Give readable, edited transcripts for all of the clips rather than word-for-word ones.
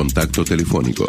contacto telefónico.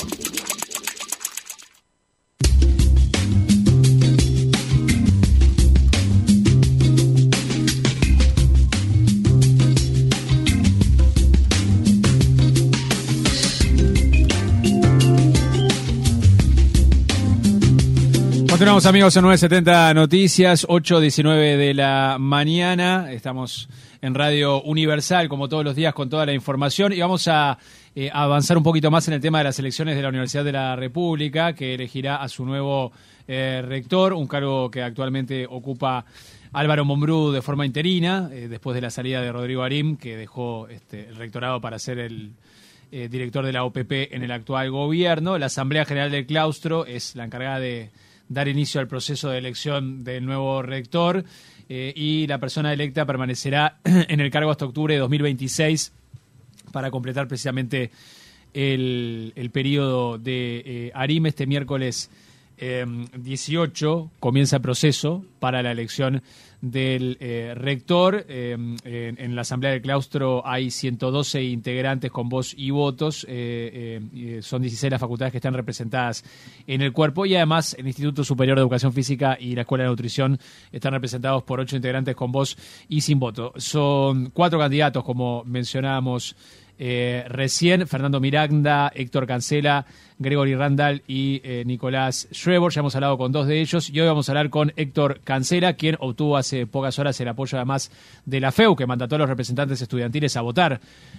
Continuamos, amigos, en 970 Noticias, 8:19 de la mañana. Estamos en Radio Universal, como todos los días, con toda la información. Y vamos a avanzar un poquito más en el tema de las elecciones de la Universidad de la República, que elegirá a su nuevo rector, un cargo que actualmente ocupa Álvaro Mombrú de forma interina, después de la salida de Rodrigo Arim, que dejó el rectorado para ser el director de la OPP en el actual gobierno. La Asamblea General del Claustro es la encargada de dar inicio al proceso de elección del nuevo rector y la persona electa permanecerá en el cargo hasta octubre de 2026 para completar precisamente el periodo de Arim. Este miércoles 18 comienza el proceso para la elección del rector. En la Asamblea del Claustro hay 112 integrantes con voz y votos. Son 16 las facultades que están representadas en el cuerpo, y además el Instituto Superior de Educación Física y la Escuela de Nutrición están representados por 8 integrantes con voz y sin voto. Son 4 candidatos, como mencionábamos recién: Fernando Miranda, Héctor Cancela, Gregory Randall y Nicolás Schreber. Ya hemos hablado con 2 de ellos y hoy vamos a hablar con Héctor Cancela, quien obtuvo hace pocas horas el apoyo además de la FEU, que mandató a los representantes estudiantiles a votar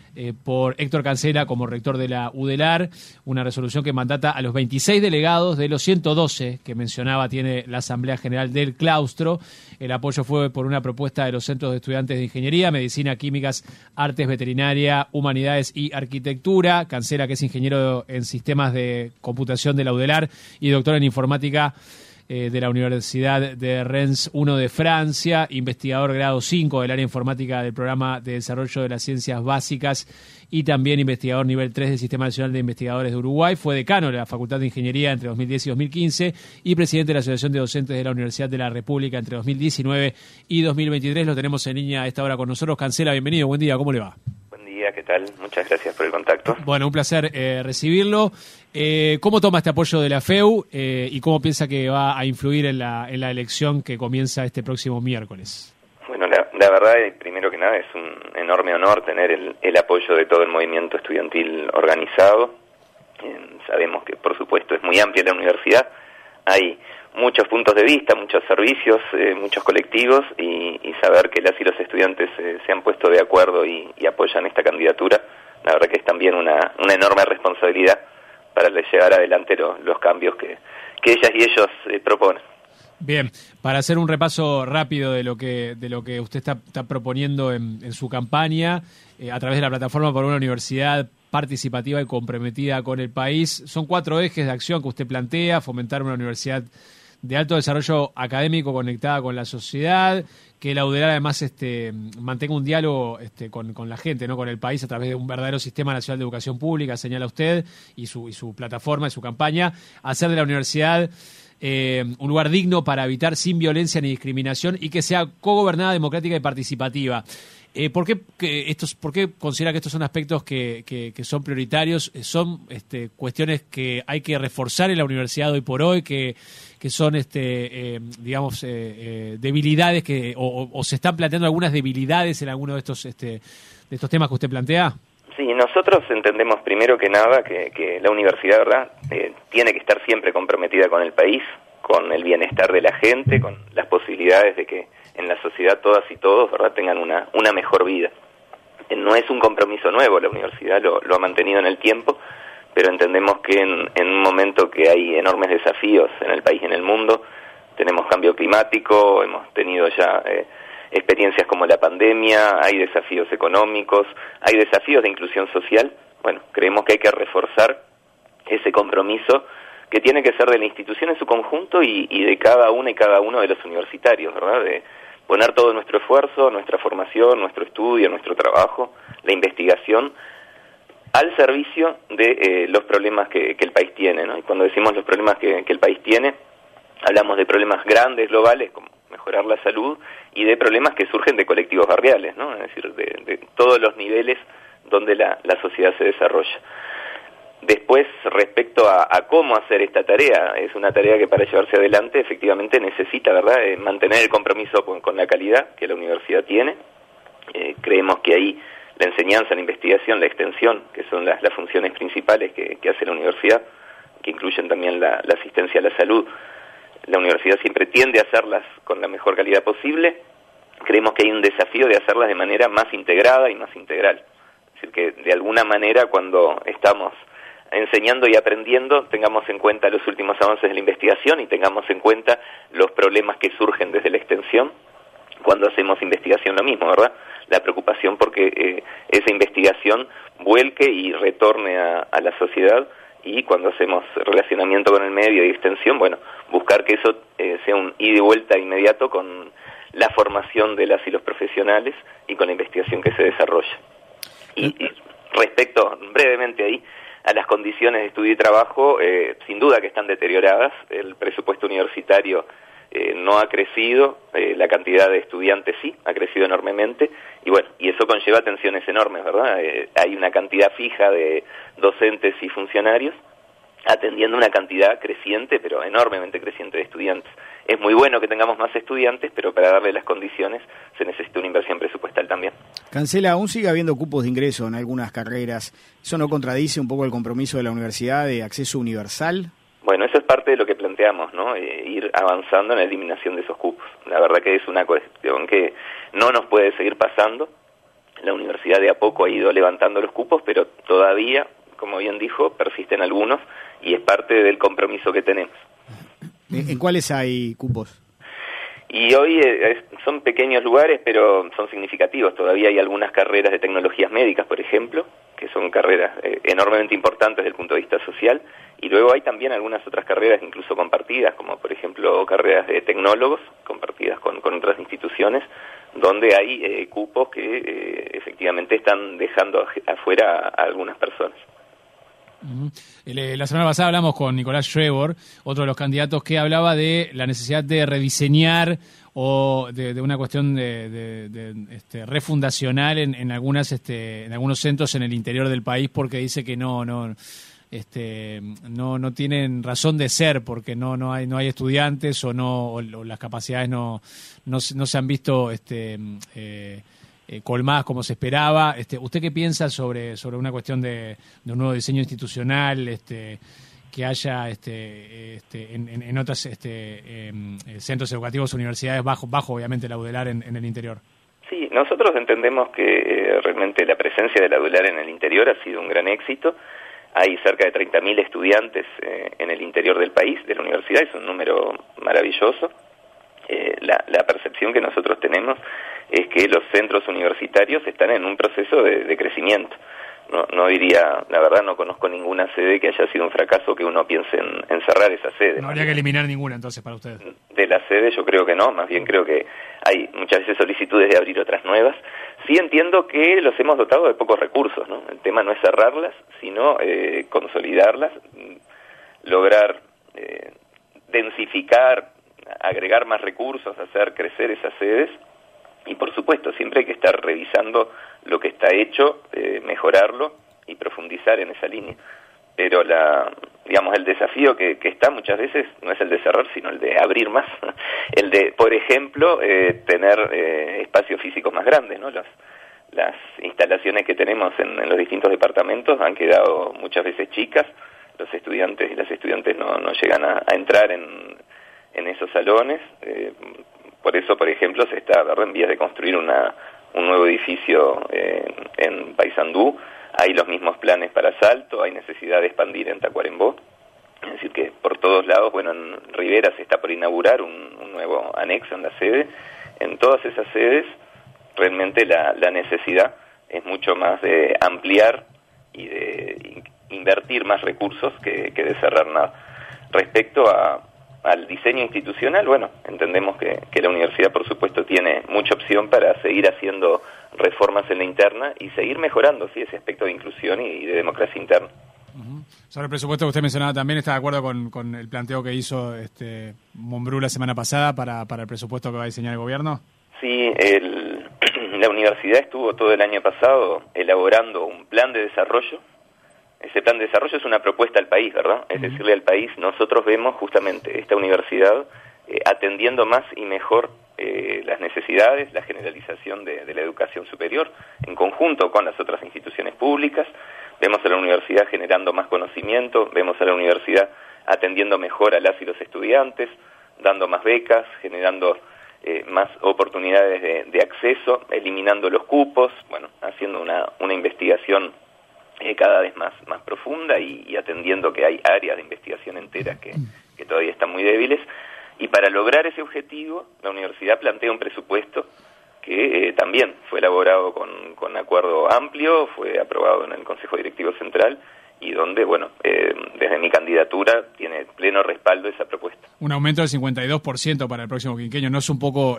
por Héctor Cancela como rector de la UDELAR, una resolución que mandata a los 26 delegados de los 112 que mencionaba tiene la Asamblea General del Claustro. El apoyo fue por una propuesta de los centros de estudiantes de Ingeniería, Medicina, Químicas, Artes, Veterinaria, Humanidades y Arquitectura. Cancela, que es ingeniero en sistemas de computación de la UDELAR y doctor en informática de la Universidad de Rennes 1 de Francia, investigador grado 5 del área informática del Programa de Desarrollo de las Ciencias Básicas y también investigador nivel 3 del Sistema Nacional de Investigadores de Uruguay. Fue decano de la Facultad de Ingeniería entre 2010 y 2015 y presidente de la Asociación de Docentes de la Universidad de la República entre 2019 y 2023. Lo tenemos en línea a esta hora con nosotros. Cancela, bienvenido, buen día, ¿cómo le va? ¿Qué tal? Muchas gracias por el contacto. Bueno, un placer recibirlo. ¿Cómo toma este apoyo de la FEU y cómo piensa que va a influir en la elección que comienza este próximo miércoles? Bueno, la verdad, primero que nada, es un enorme honor tener el apoyo de todo el movimiento estudiantil organizado. Sabemos que, por supuesto, es muy amplia la universidad. Hay muchos puntos de vista, muchos servicios, muchos colectivos, y saber que las y los estudiantes se han puesto de acuerdo y apoyan esta candidatura, la verdad que es también una enorme responsabilidad para llevar adelante los cambios que ellas y ellos proponen. Bien, para hacer un repaso rápido de lo que usted está proponiendo en su campaña a través de la plataforma por una universidad participativa y comprometida con el país, son 4 ejes de acción que usted plantea: fomentar una universidad de alto desarrollo académico conectada con la sociedad, que la UDELAR además mantenga un diálogo con la gente, ¿no?, con el país, a través de un verdadero sistema nacional de educación pública, señala usted, y su plataforma y su campaña, hacer de la universidad un lugar digno para habitar sin violencia ni discriminación y que sea cogobernada, democrática y participativa. ¿Por qué considera que estos son aspectos que son prioritarios? ¿Son cuestiones que hay que reforzar en la universidad hoy por hoy, que son, digamos, debilidades o se están planteando algunas debilidades en alguno de estos temas que usted plantea? Sí, nosotros entendemos primero que nada que la universidad, ¿verdad?, tiene que estar siempre comprometida con el país, con el bienestar de la gente, con las posibilidades de que en la sociedad todas y todos, ¿verdad?, tengan una mejor vida. No es un compromiso nuevo, la universidad lo ha mantenido en el tiempo, pero entendemos que en un momento que hay enormes desafíos en el país y en el mundo, tenemos cambio climático, hemos tenido ya experiencias como la pandemia, hay desafíos económicos, hay desafíos de inclusión social. Bueno, creemos que hay que reforzar ese compromiso que tiene que ser de la institución en su conjunto y de cada una y cada uno de los universitarios, ¿verdad?, de poner todo nuestro esfuerzo, nuestra formación, nuestro estudio, nuestro trabajo, la investigación, al servicio de los problemas que el país tiene, ¿no? Y cuando decimos los problemas que el país tiene, hablamos de problemas grandes, globales, como mejorar la salud, y de problemas que surgen de colectivos barriales, ¿no? Es decir, de todos los niveles donde la sociedad se desarrolla. Después, respecto a cómo hacer esta tarea, es una tarea que para llevarse adelante efectivamente necesita, ¿verdad?, mantener el compromiso con la calidad que la universidad tiene. Creemos que ahí la enseñanza, la investigación, la extensión, que son las funciones principales que hace la universidad, que incluyen también la asistencia a la salud, la universidad siempre tiende a hacerlas con la mejor calidad posible. Creemos que hay un desafío de hacerlas de manera más integrada y más integral. Es decir, que de alguna manera cuando estamos enseñando y aprendiendo, tengamos en cuenta los últimos avances de la investigación y tengamos en cuenta los problemas que surgen desde la extensión. Cuando hacemos investigación lo mismo, ¿verdad? La preocupación porque esa investigación vuelque y retorne a la sociedad, y cuando hacemos relacionamiento con el medio y extensión, bueno, buscar que eso sea un ida y vuelta inmediato con la formación de las y los profesionales y con la investigación que se desarrolla. Y respecto, brevemente ahí, a las condiciones de estudio y trabajo, sin duda que están deterioradas. El presupuesto universitario no ha crecido, la cantidad de estudiantes sí, ha crecido enormemente, y bueno, y eso conlleva tensiones enormes, ¿verdad? Hay una cantidad fija de docentes y funcionarios atendiendo una cantidad creciente, pero enormemente creciente de estudiantes. Es muy bueno que tengamos más estudiantes, pero para darle las condiciones se necesita una inversión presupuestal también. Cancela, aún sigue habiendo cupos de ingreso en algunas carreras. ¿Eso no contradice un poco el compromiso de la universidad de acceso universal? Bueno, eso es parte de lo que planteamos, ¿no? Ir avanzando en la eliminación de esos cupos. La verdad que es una cuestión que no nos puede seguir pasando. La universidad de a poco ha ido levantando los cupos, pero todavía, como bien dijo, persisten algunos y es parte del compromiso que tenemos. ¿En cuáles hay cupos? Y hoy son pequeños lugares, pero son significativos. Todavía hay algunas carreras de tecnologías médicas, por ejemplo, que son carreras enormemente importantes desde el punto de vista social, y luego hay también algunas otras carreras incluso compartidas, como por ejemplo carreras de tecnólogos, compartidas con otras instituciones, donde hay cupos que efectivamente están dejando afuera a algunas personas. La semana pasada hablamos con Nicolás Schrebor, otro de los candidatos, que hablaba de la necesidad de rediseñar o de una cuestión de refundacional en algunos centros en el interior del país, porque dice que no tienen razón de ser, porque no hay estudiantes o las capacidades no se han visto colmadas como se esperaba. ¿Usted qué piensa sobre una cuestión de un nuevo diseño institucional que haya en otros centros educativos, universidades, bajo obviamente la UDELAR en el interior? Sí, nosotros entendemos que realmente la presencia de la UDELAR en el interior ha sido un gran éxito. Hay cerca de 30.000 estudiantes en el interior del país, de la universidad, es un número maravilloso. La percepción que nosotros tenemos es que los centros universitarios están en un proceso de crecimiento. No diría, la verdad no conozco ninguna sede que haya sido un fracaso que uno piense en cerrar esa sede. No habría que eliminar ninguna entonces para ustedes. De la sede yo creo que no, más bien creo que hay muchas veces solicitudes de abrir otras nuevas. Sí entiendo que los hemos dotado de pocos recursos, ¿no? El tema no es cerrarlas, sino consolidarlas, lograr densificar, agregar más recursos, hacer crecer esas sedes. Y por supuesto, siempre hay que estar revisando lo que está hecho, mejorarlo y profundizar en esa línea. Pero el desafío que está muchas veces no es el de cerrar, sino el de abrir más. El de, por ejemplo, tener espacios físicos más grandes, ¿no? Las instalaciones que tenemos en los distintos departamentos han quedado muchas veces chicas. Los estudiantes y las estudiantes no llegan a entrar en esos salones. Por eso, por ejemplo, se está en vías de construir un nuevo edificio en Paysandú. Hay los mismos planes para Salto, hay necesidad de expandir en Tacuarembó. Es decir, que por todos lados, en Rivera se está por inaugurar un nuevo anexo en la sede. En todas esas sedes, realmente la necesidad es mucho más de ampliar y de invertir más recursos que de cerrar nada. Respecto al diseño institucional, entendemos que la universidad, por supuesto, tiene mucha opción para seguir haciendo reformas en la interna y seguir mejorando ese aspecto de inclusión y de democracia interna. Sobre el presupuesto que usted mencionaba también, ¿está de acuerdo con el planteo que hizo Mombrú la semana pasada para el presupuesto que va a diseñar el gobierno? Sí, la universidad estuvo todo el año pasado elaborando un plan de desarrollo ese plan de desarrollo es una propuesta al país, ¿verdad? Es decirle al país, nosotros vemos justamente esta universidad atendiendo más y mejor las necesidades, la generalización de la educación superior, en conjunto con las otras instituciones públicas. Vemos a la universidad generando más conocimiento, vemos a la universidad atendiendo mejor a las y los estudiantes, dando más becas, generando más oportunidades de acceso, eliminando los cupos, bueno, haciendo una investigación cada vez más profunda y atendiendo que hay áreas de investigación enteras que todavía están muy débiles. Y para lograr ese objetivo, la universidad plantea un presupuesto que también fue elaborado con acuerdo amplio, fue aprobado en el Consejo Directivo Central, y donde, bueno, desde mi candidatura tiene pleno respaldo esa propuesta. Un aumento del 52% para el próximo quinquenio, ¿no es un poco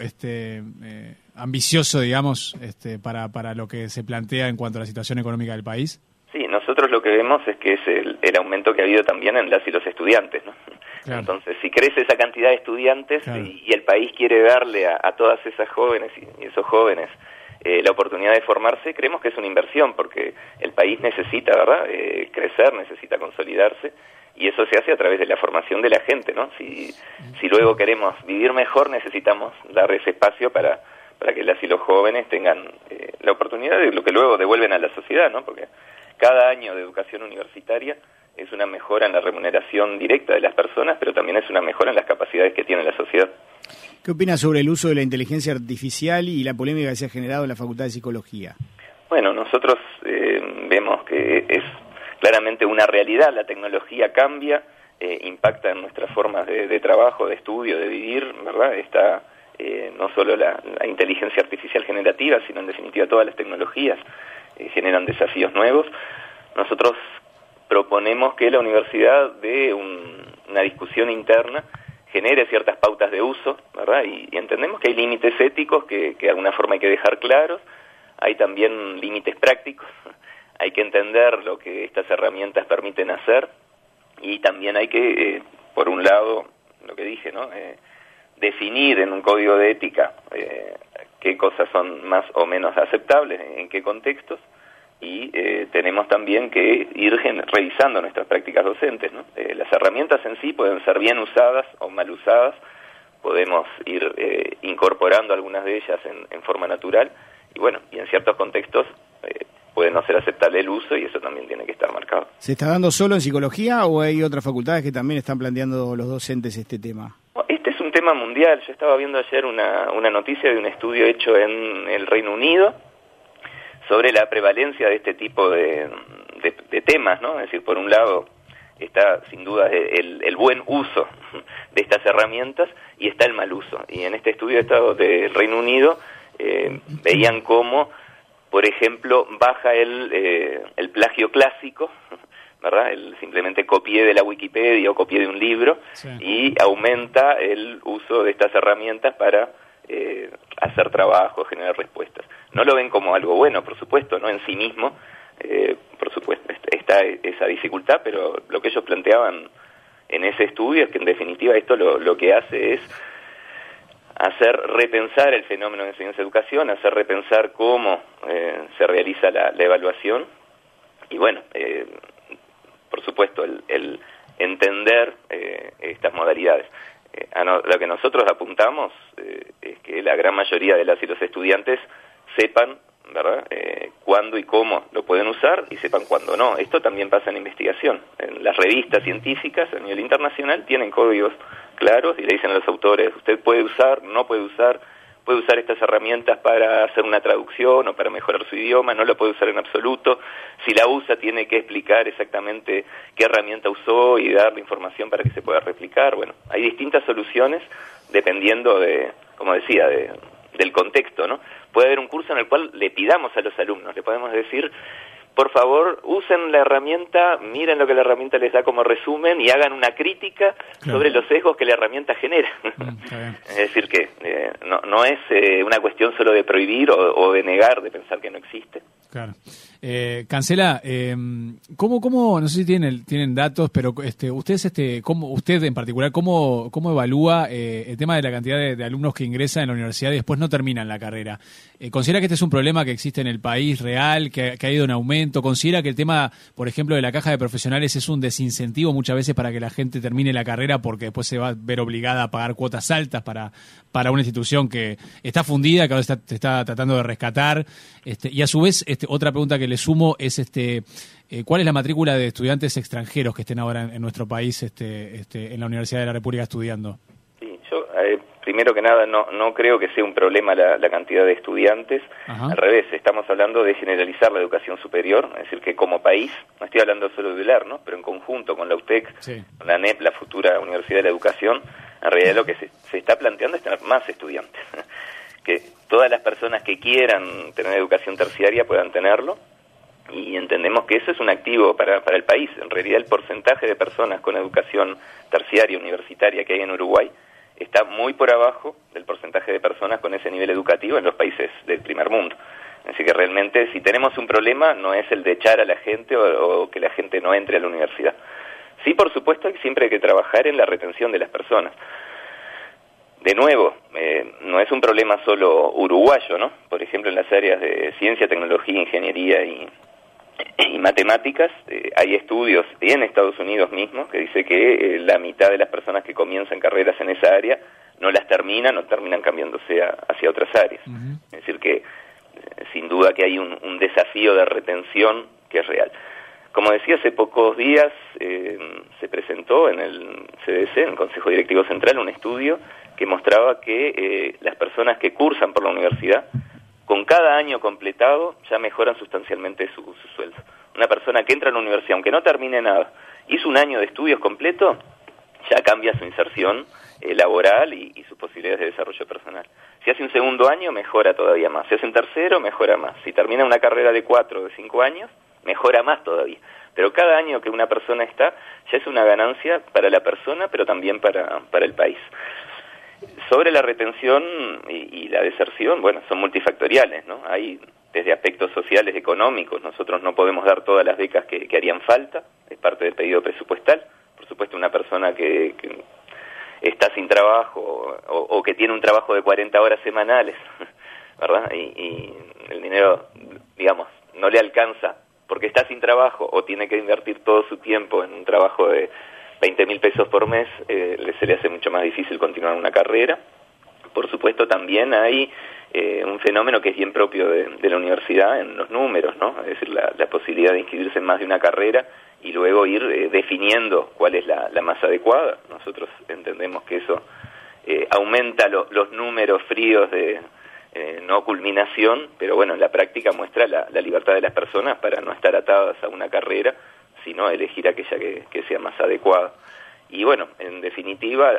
ambicioso, digamos, para lo que se plantea en cuanto a la situación económica del país? Sí, nosotros lo que vemos es que es el aumento que ha habido también en las y los estudiantes, ¿no? Claro. Entonces, si crece esa cantidad de estudiantes, claro, y el país quiere darle a todas esas jóvenes y esos jóvenes la oportunidad de formarse, creemos que es una inversión, porque el país necesita, ¿verdad?, crecer, necesita consolidarse, y eso se hace a través de la formación de la gente, ¿no? Si luego queremos vivir mejor, necesitamos dar ese espacio para que las y los jóvenes tengan la oportunidad de lo que luego devuelven a la sociedad, ¿no? Porque cada año de educación universitaria es una mejora en la remuneración directa de las personas, pero también es una mejora en las capacidades que tiene la sociedad. ¿Qué opinas sobre el uso de la inteligencia artificial y la polémica que se ha generado en la Facultad de Psicología? Bueno, nosotros vemos que es claramente una realidad. La tecnología cambia, impacta en nuestras formas de trabajo, de estudio, de vivir, ¿verdad? Está no solo la inteligencia artificial generativa, sino en definitiva todas las tecnologías generan desafíos nuevos. Nosotros proponemos que la universidad dé una discusión interna, genere ciertas pautas de uso, ¿verdad? Y entendemos que hay límites éticos que de alguna forma hay que dejar claros, hay también límites prácticos, hay que entender lo que estas herramientas permiten hacer, y también hay que, por un lado, lo que dije, ¿no?, definir en un código de ética qué cosas son más o menos aceptables, en qué contextos, y tenemos también que ir revisando nuestras prácticas docentes, ¿no? Las herramientas en sí pueden ser bien usadas o mal usadas, podemos ir incorporando algunas de ellas en forma natural, y bueno, y en ciertos contextos puede no ser aceptable el uso, y eso también tiene que estar marcado. ¿Se está dando solo en psicología o hay otras facultades que también están planteando los docentes este tema? Este es un tema mundial. Yo estaba viendo ayer una noticia de un estudio hecho en el Reino Unido sobre la prevalencia de este tipo de temas, ¿no? Es decir, por un lado está sin duda el buen uso de estas herramientas y está el mal uso. Y en este estudio del Reino Unido veían cómo, por ejemplo, baja el plagio clásico, ¿verdad? Simplemente copié de la Wikipedia o copié de un libro, sí, y aumenta el uso de estas herramientas para hacer trabajo, generar respuestas. No lo ven como algo bueno, por supuesto, no en sí mismo, por supuesto, está esa dificultad, pero lo que ellos planteaban en ese estudio es que en definitiva esto lo que hace es hacer repensar el fenómeno de enseñanza-educación, hacer repensar cómo se realiza la evaluación, y bueno, por supuesto, el entender estas modalidades. Lo que nosotros apuntamos es que la gran mayoría de las y los estudiantes sepan, ¿verdad?, cuándo y cómo lo pueden usar, y sepan cuándo no. Esto también pasa en investigación. En las revistas científicas a nivel internacional tienen códigos claros y le dicen a los autores, usted puede usar, no puede usar estas herramientas para hacer una traducción o para mejorar su idioma, no lo puede usar en absoluto. Si la usa, tiene que explicar exactamente qué herramienta usó y darle información para que se pueda replicar. Bueno, hay distintas soluciones dependiendo como decía, del contexto, ¿no? Puede haber un curso en el cual le pidamos a los alumnos, le podemos decir, por favor, usen la herramienta, miren lo que la herramienta les da como resumen y hagan una crítica, claro, sobre los sesgos que la herramienta genera. Es decir, que no es una cuestión solo de prohibir o de negar, de pensar que no existe. Claro. Cancela, ¿cómo, no sé si tienen datos, pero ustedes, usted en particular, ¿cómo evalúa el tema de la cantidad de alumnos que ingresan en la universidad y después no terminan la carrera? ¿Considera que este es un problema que existe en el país real, que ha ido en aumento? ¿Considera que el tema, por ejemplo, de la caja de profesionales es un desincentivo muchas veces para que la gente termine la carrera porque después se va a ver obligada a pagar cuotas altas para una institución que está fundida, que ahora se está tratando de rescatar? Y a su vez, otra pregunta que le sumo es ¿cuál es la matrícula de estudiantes extranjeros que estén ahora en nuestro país en la Universidad de la República estudiando? Sí, yo primero que nada no creo que sea un problema la cantidad de estudiantes. Ajá. Al revés, estamos hablando de generalizar la educación superior, es decir, que como país, no estoy hablando solo de ULER, ¿no?, pero en conjunto con la UTEC, sí, con la ANEP, la futura Universidad de la Educación, en realidad lo que se está planteando es tener más estudiantes, que todas las personas que quieran tener educación terciaria puedan tenerlo, y entendemos que eso es un activo para el país. En realidad el porcentaje de personas con educación terciaria universitaria que hay en Uruguay está muy por abajo del porcentaje de personas con ese nivel educativo en los países del primer mundo. Así que realmente si tenemos un problema no es el de echar a la gente o que la gente no entre a la universidad. Sí, por supuesto, siempre hay que trabajar en la retención de las personas. De nuevo, no es un problema solo uruguayo, ¿no? Por ejemplo, en las áreas de ciencia, tecnología, ingeniería y matemáticas, hay estudios en Estados Unidos mismo que dice que la mitad de las personas que comienzan carreras en esa área no las terminan o terminan cambiándose hacia otras áreas. Uh-huh. Es decir que sin duda que hay un desafío de retención que es real. Como decía, hace pocos días se presentó en el CDC, en el Consejo Directivo Central, un estudio que mostraba que las personas que cursan por la universidad, con cada año completado, ya mejoran sustancialmente su sueldo. Una persona que entra a la universidad, aunque no termine nada, hizo un año de estudios completo, ya cambia su inserción laboral y sus posibilidades de desarrollo personal. Si hace un segundo año, mejora todavía más. Si hace un tercero, mejora más. Si termina una carrera de 4 o de 5 años, mejora más todavía. Pero cada año que una persona está, ya es una ganancia para la persona, pero también para el país. Sobre la retención y la deserción, bueno, son multifactoriales, ¿no? Hay desde aspectos sociales, económicos, nosotros no podemos dar todas las becas que harían falta, es parte del pedido presupuestal. Por supuesto, una persona que está sin trabajo o que tiene un trabajo de 40 horas semanales, ¿verdad? Y el dinero, digamos, no le alcanza porque está sin trabajo o tiene que invertir todo su tiempo en un trabajo de 20.000 pesos por mes, se le hace mucho más difícil continuar una carrera. Por supuesto, también hay un fenómeno que es bien propio de la universidad en los números, ¿no? Es decir, la posibilidad de inscribirse en más de una carrera y luego ir definiendo cuál es la más adecuada. Nosotros entendemos que eso aumenta los números fríos de no culminación, pero bueno, en la práctica muestra la libertad de las personas para no estar atadas a una carrera, sino elegir aquella que sea más adecuada. Y bueno, en definitiva,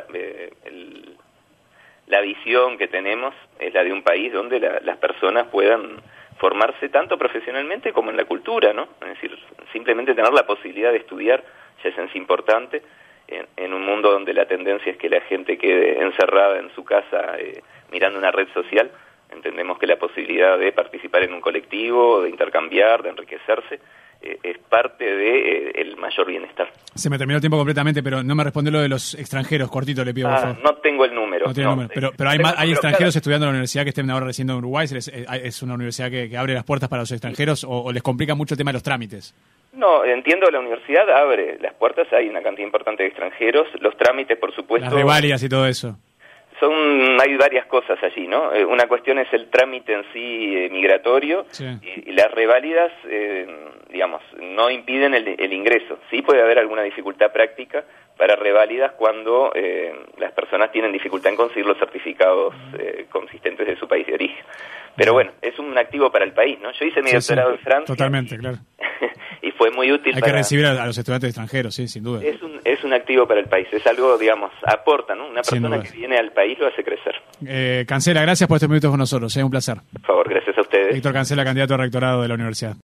la visión que tenemos es la de un país donde las personas puedan formarse tanto profesionalmente como en la cultura, ¿no? Es decir, simplemente tener la posibilidad de estudiar ya es importante en un mundo donde la tendencia es que la gente quede encerrada en su casa mirando una red social. Entendemos que la posibilidad de participar en un colectivo, de intercambiar, de enriquecerse, es parte de el mayor bienestar. Se me terminó el tiempo completamente, pero no me respondió lo de los extranjeros. Cortito le pido, por favor. No tengo el número. No tiene número. Pero hay extranjeros estudiando en la universidad que estén ahora residiendo en Uruguay. ¿Es una universidad que abre las puertas para los extranjeros o les complica mucho el tema de los trámites? No, entiendo, la universidad abre las puertas, hay una cantidad importante de extranjeros. Los trámites, por supuesto... Las reválidas y todo eso. Hay varias cosas allí, ¿no? Una cuestión es el trámite en sí migratorio, sí, y las reválidas, digamos, no impiden el ingreso. Sí puede haber alguna dificultad práctica para reválidas cuando las personas tienen dificultad en conseguir los certificados consistentes de su país de origen. Pero bueno, es un activo para el país, ¿no? Yo hice mi doctorado en Francia. Totalmente, claro. Y fue muy útil. Hay que recibir a los estudiantes extranjeros, sí, sin duda. Es un activo para el país, es algo, digamos, aporta, ¿no? Una persona que viene al país lo hace crecer. Cancela, gracias por estos minutos con nosotros, un placer. Por favor, gracias a ustedes. Víctor Cancela, candidato a rectorado de la universidad.